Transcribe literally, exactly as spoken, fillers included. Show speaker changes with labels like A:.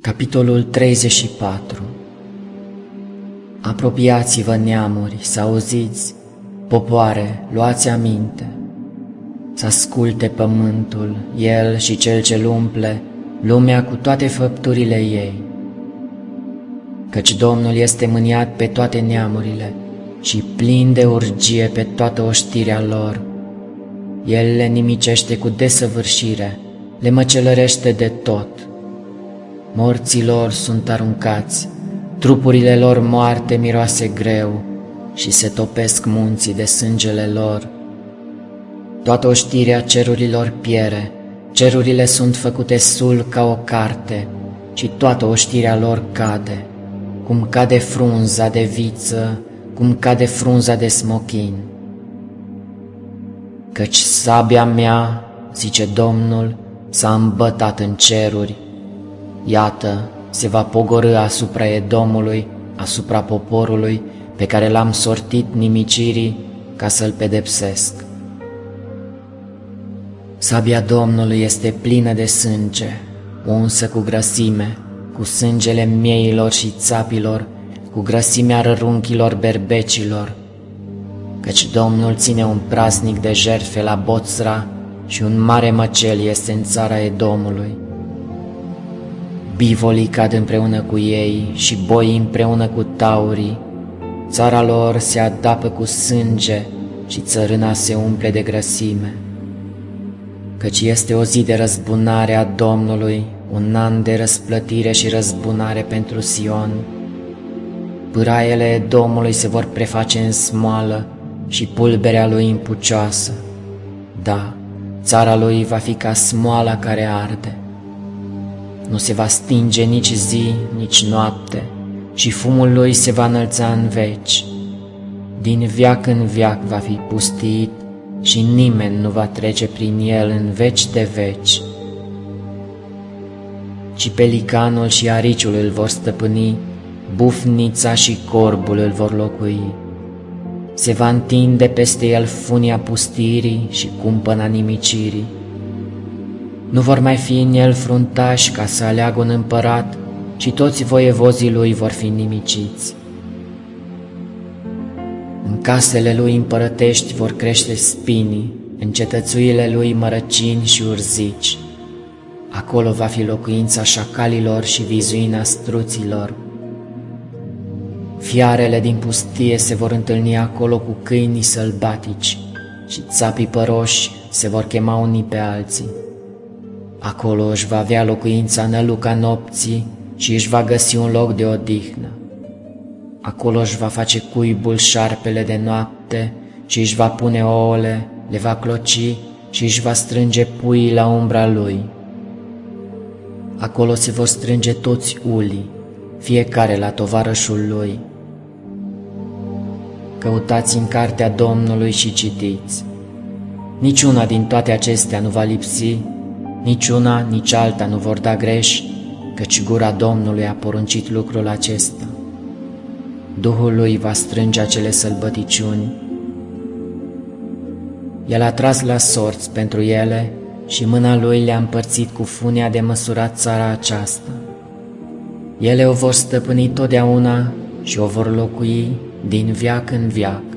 A: Capitolul treizeci și patru. Apropiați-vă, neamuri, să auziți, popoare, luați aminte, să asculte pământul, el și cel ce-l umple, lumea cu toate făpturile ei. Căci Domnul este mâniat pe toate neamurile și plin de urgie pe toată oștirea lor. El le nimicește cu desăvârșire, le măcelărește de tot. Morții lor sunt aruncați, trupurile lor moarte miroase greu și se topesc munții de sângele lor. Toată oștirea cerurilor piere, cerurile sunt făcute sul ca o carte și toată oștirea lor cade, cum cade frunza de viță, cum cade frunza de smochin. Căci sabia mea, zice Domnul, s-a îmbătat în ceruri. Iată, se va pogorî asupra Edomului, asupra poporului pe care l-am sortit nimicirii ca să-l pedepsesc. Sabia Domnului este plină de sânge, unsă cu grăsime, cu sângele mieilor și țapilor, cu grăsimea rărunchilor berbecilor, căci Domnul ține un praznic de jertfe la Boțra și un mare măcel este în țara Edomului. Bivolii cad împreună cu ei și boii împreună cu taurii, țara lor se adapă cu sânge și țărâna se umple de grăsime. Căci este o zi de răzbunare a Domnului, un an de răsplătire și răzbunare pentru Sion. Pâraiele Edomului se vor preface în smoală și pulberea lui în pucioasă. Da, țara lui va fi ca smoala care arde. Nu se va stinge nici zi, nici noapte, și fumul lui se va înălța în veci. Din veac în veac va fi pustiit și nimeni nu va trece prin el în veci de veci. Ci pelicanul și ariciul îl vor stăpâni, bufnița și corbul îl vor locui. Se va întinde peste el funia pustirii și cumpăna nimicirii. Nu vor mai fi în el fruntași ca să aleagă un împărat, și toți voievozii lui vor fi nimiciți. În casele lui împărătești vor crește spinii, în cetățuile lui mărăcini și urzici. Acolo va fi locuința șacalilor și vizuina struților. Fiarele din pustie se vor întâlni acolo cu câinii sălbatici și țapii păroși se vor chema unii pe alții. Acolo își va avea locuința năluca nopții și își va găsi un loc de odihnă. Acolo își va face cuibul șarpele de noapte și își va pune ouăle, le va cloci și își va strânge puii la umbra lui. Acolo se vor strânge toți ulii, fiecare la tovarășul lui. Căutați în cartea Domnului și citiți. Niciuna din toate acestea nu va lipsi, niciuna, nici alta nu vor da greș, căci gura Domnului a poruncit lucrul acesta. Duhul lui va strânge acele sălbăticiuni. El a tras la sorți pentru ele și mâna lui le-a împărțit cu funia de măsurat țara aceasta. Ele o vor stăpâni totdeauna și o vor locui din veac în veac.